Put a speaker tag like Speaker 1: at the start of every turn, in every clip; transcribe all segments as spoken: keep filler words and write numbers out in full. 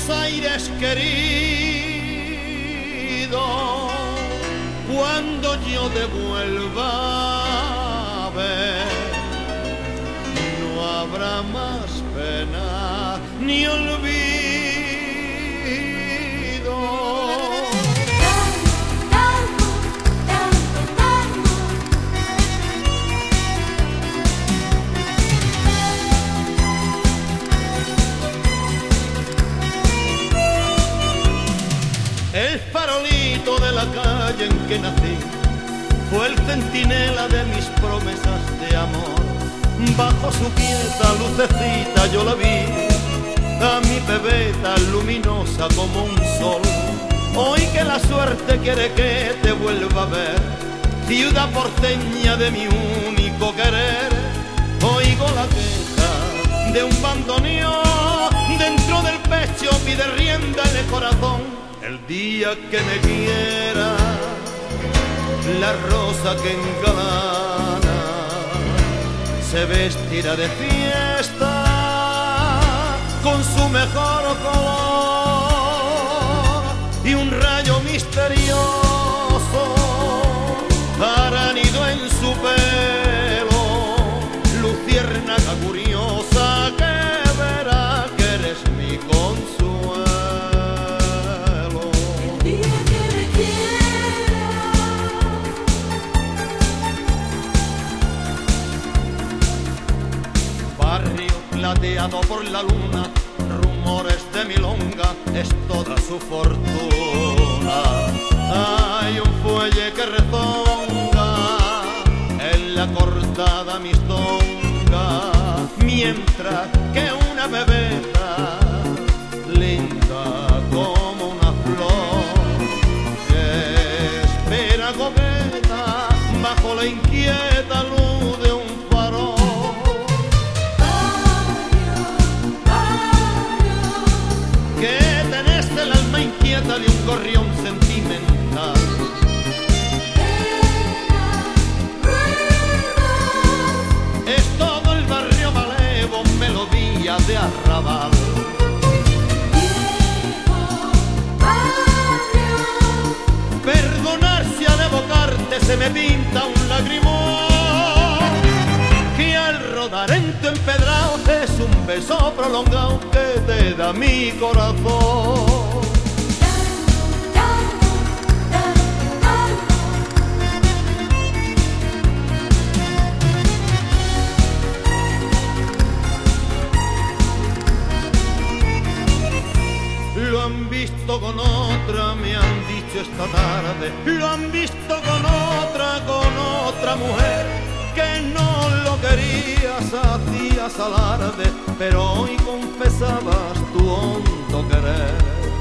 Speaker 1: aires querido, cuando yo te vuelva a ver, no habrá más pena ni olvido. El farolito de la calle en que nací fue el centinela de mis promesas de amor. Bajo su quieta lucecita yo la vi, a mi bebeta luminosa como un sol. Hoy que la suerte quiere que te vuelva a ver, ciudad porteña de mi único querer, oigo la queja de un bandoneón, dentro del pecho pide rienda el corazón. El día que me quiera, la rosa que engalana se vestirá de fiesta con su mejor color, y un rayo misterioso hará nido en su pelo, luciérnaga curiosa que verá que eres mi consuelo. Plateado por la luna, rumores de milonga, es toda su fortuna. Hay un fuelle que rezonga en la cortada mistonga, mientras que una bebeta linda como una flor que espera coqueta bajo la inquieta luz de un farol. El alma inquieta de un gorrión sentimental. Es todo el barrio malevo, melodía de arrabal. Perdonar si al evocarte se me pinta un lagrimón, que al rodar en tu empedrado es un beso prolongado que te da mi corazón. Lo han visto con otra, me han dicho esta tarde. Lo han visto con otra, con otra mujer, que no lo querías, hacías alarde, pero hoy confesabas tu hondo querer.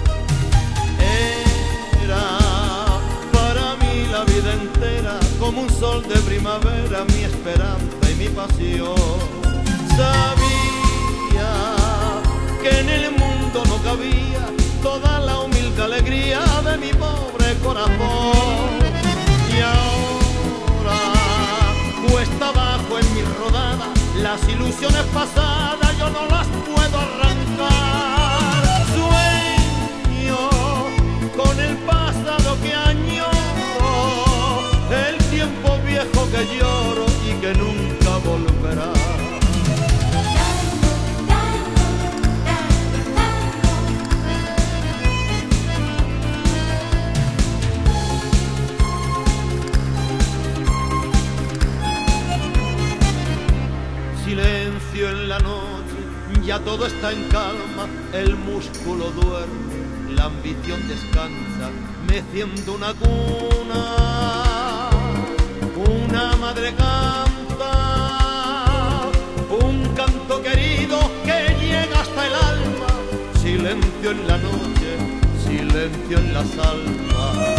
Speaker 1: Era para mí la vida entera, como un sol de primavera, mi esperanza y mi pasión. Sabía que en el mundo no cabía toda la humilde alegría de mi pobre corazón. Y ahora, cuesta abajo en mi rodada, las ilusiones pasadas yo no las puedo arrancar. Sueño con el pasado que añoro, el tiempo viejo que lloro y que nunca volverá. Silencio en la noche, ya todo está en calma, el músculo duerme, la ambición descansa, meciendo una cuna, una madre canta, un canto querido que llega hasta el alma. Silencio en la noche, silencio en las almas.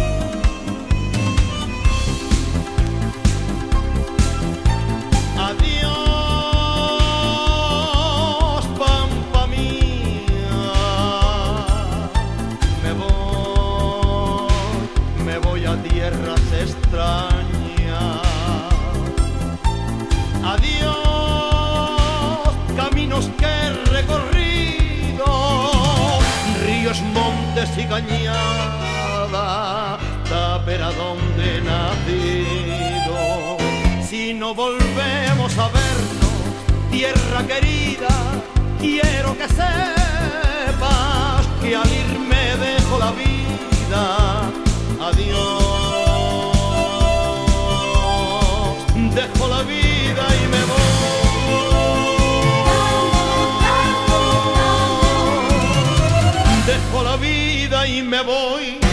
Speaker 1: Adiós, pampa mía, me voy, me voy a tierras extrañas. Adiós, caminos que he recorrido, y cañada, tapera donde he nacido. Si no volvemos a vernos, tierra querida, quiero que sepas que al irme dejo la vida. Adiós, dejo la vida y me voy. Dejo la vida y me voy.